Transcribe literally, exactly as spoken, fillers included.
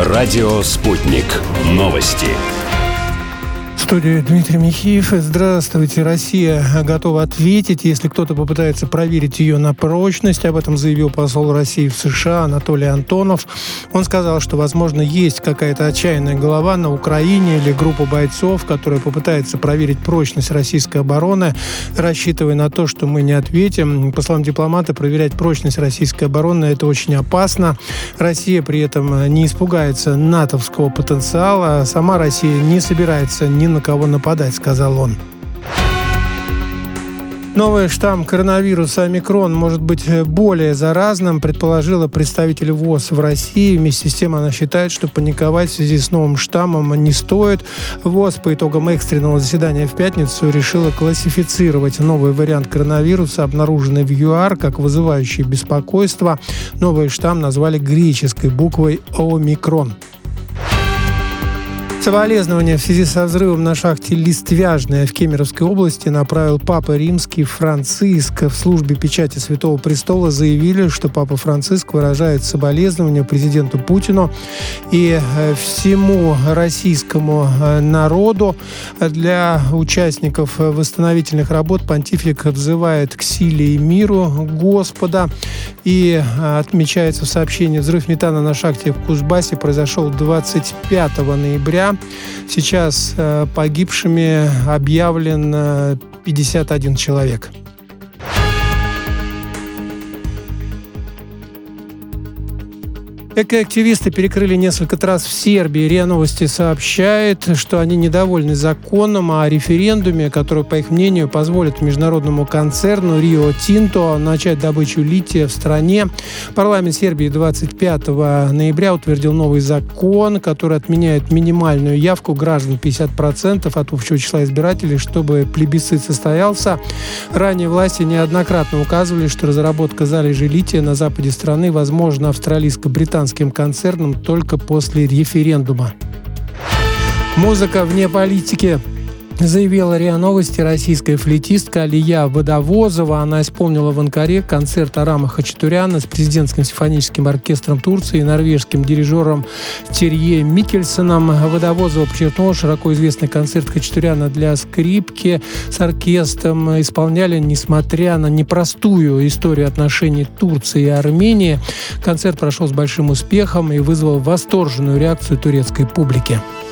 Радио «Спутник». Новости. В студии Дмитрий Михеев. Здравствуйте. Россия готова ответить, если кто-то попытается проверить ее на прочность. Об этом заявил посол России в США Анатолий Антонов. Он сказал, что, возможно, есть какая-то отчаянная голова на Украине или группа бойцов, которая попытается проверить прочность российской обороны, рассчитывая на то, что мы не ответим. По словам дипломата, проверять прочность российской обороны – это очень опасно. Россия при этом не испугается натовского потенциала. Сама Россия не собирается ни на кого нападать, сказал он. Новый штамм коронавируса омикрон может быть более заразным, предположила представитель ВОЗ в России. Вместе с тем она считает, что паниковать в связи с новым штаммом не стоит. ВОЗ по итогам экстренного заседания в пятницу решила классифицировать новый вариант коронавируса, обнаруженный в ЮАР, как вызывающий беспокойство. Новый штамм назвали греческой буквой омикрон. Соболезнования в связи со взрывом на шахте Листвяжная в Кемеровской области направил Папа Римский Франциск. В службе печати Святого Престола заявили, что Папа Франциск выражает соболезнования президенту Путину и всему российскому народу. Для участников восстановительных работ понтифик взывает к силе и миру Господа. И отмечается в сообщении: взрыв метана на шахте в Кузбассе произошел двадцать пятого ноября. Сейчас э, погибшими объявлен э, пятьдесят один человек. Экоактивисты перекрыли несколько трасс в Сербии. РИА Новости сообщает, что они недовольны законом о референдуме, который, по их мнению, позволит международному концерну Рио Тинто начать добычу лития в стране. Парламент Сербии двадцать пятого ноября утвердил новый закон, который отменяет минимальную явку граждан пятьдесят процентов от общего числа избирателей, чтобы плебисцит состоялся. Ранее власти неоднократно указывали, что разработка залежей лития на западе страны возможна австралийско-британским концерном только после референдума. Музыка вне политики. Заявила РИА Новости российская флейтистка Алия Водовозова. Она исполнила в Анкаре концерт Арама Хачатуряна с президентским симфоническим оркестром Турции и норвежским дирижером Терье Микельсоном. Водовозова подчеркнула, широко известный концерт Хачатуряна для скрипки с оркестром исполняли, несмотря на непростую историю отношений Турции и Армении. Концерт прошел с большим успехом и вызвал восторженную реакцию турецкой публики.